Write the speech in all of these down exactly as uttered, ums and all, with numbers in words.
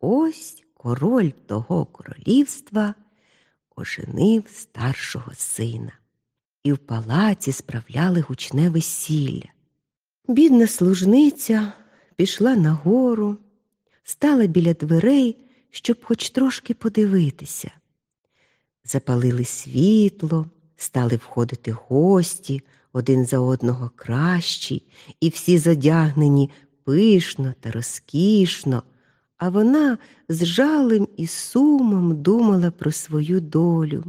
ось король того королівства оженив старшого сина, і в палаці справляли гучне весілля. Бідна служниця пішла нагору, стала біля дверей, щоб хоч трошки подивитися. Запалили світло, стали входити гості, один за одного кращі, і всі задягнені пишно та розкішно, а вона з жалем і сумом думала про свою долю.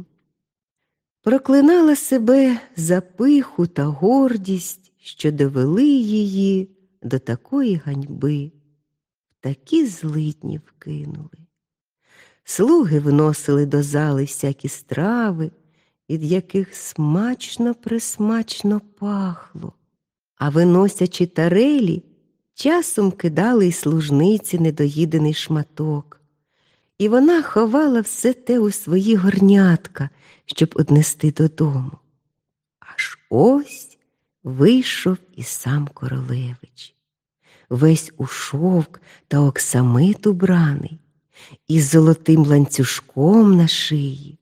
Проклинала себе за пиху та гордість, що довели її до такої ганьби, в такі злидні вкинули. Слуги вносили до зали всякі страви, від яких смачно-присмачно пахло, а виносячи тарелі, часом кидали й служниці недоїдений шматок. І вона ховала все те у свої горнятка, щоб однести додому. Аж ось вийшов і сам королевич, весь у шовк та оксамит убраний, із золотим ланцюжком на шиї.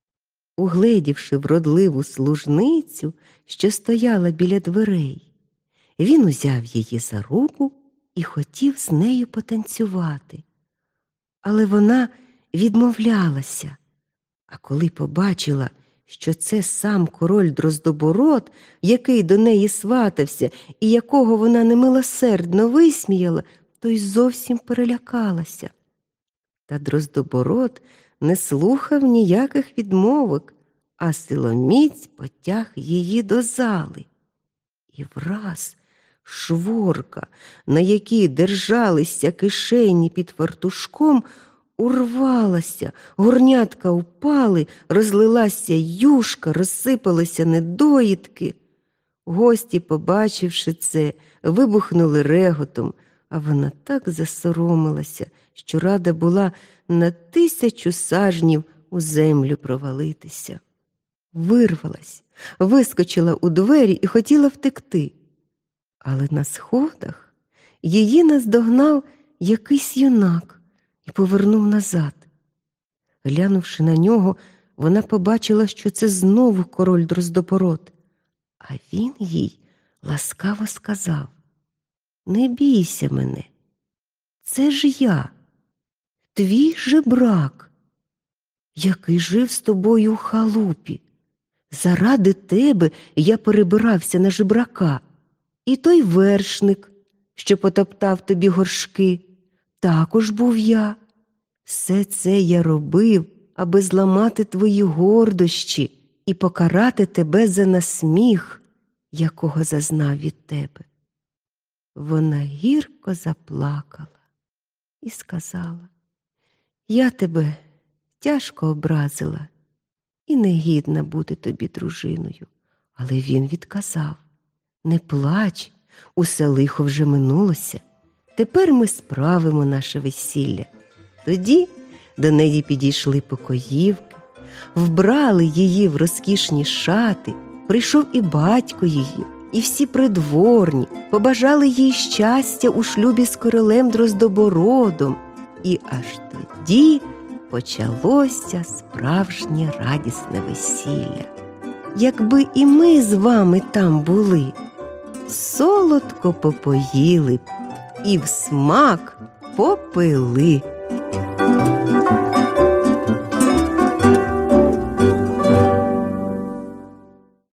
Угледівши вродливу служницю, що стояла біля дверей, він узяв її за руку і хотів з нею потанцювати. Але вона відмовлялася, а коли побачила, що це сам король Дроздобород, який до неї сватався і якого вона немилосердно висміяла, то й зовсім перелякалася. Та Дроздобород не слухав ніяких відмовок, а силоміць потяг її до зали. І враз шворка, на якій держалися кишені під фартушком, урвалася, горнятка упали, розлилася юшка, розсипалися недоїдки. Гості, побачивши це, вибухнули реготом, а вона так засоромилася, що рада була на тисячу сажнів у землю провалитися. Вирвалась, вискочила у двері і хотіла втекти. Але на сходах її наздогнав якийсь юнак і повернув назад. Глянувши на нього, вона побачила, що це знову король Дроздобород. А він їй ласкаво сказав: «Не бійся мене, це ж я, твій жебрак, який жив з тобою у халупі. Заради тебе я перебирався на жебрака. І той вершник, що потоптав тобі горшки, також був я. Все це я робив, аби зламати твої гордощі і покарати тебе за насміх, якого зазнав від тебе». Вона гірко заплакала і сказала: «Я тебе тяжко образила і негідна бути тобі дружиною». Але він відказав: «Не плач, усе лихо вже минулося. Тепер ми справимо наше весілля». Тоді до неї підійшли покоївки, вбрали її в розкішні шати, прийшов і батько її, і всі придворні, побажали їй щастя у шлюбі з королем Дроздобородом. І аж тоді почалося справжнє радісне весілля. Якби і ми з вами там були, солодко попоїли б і в смак попили.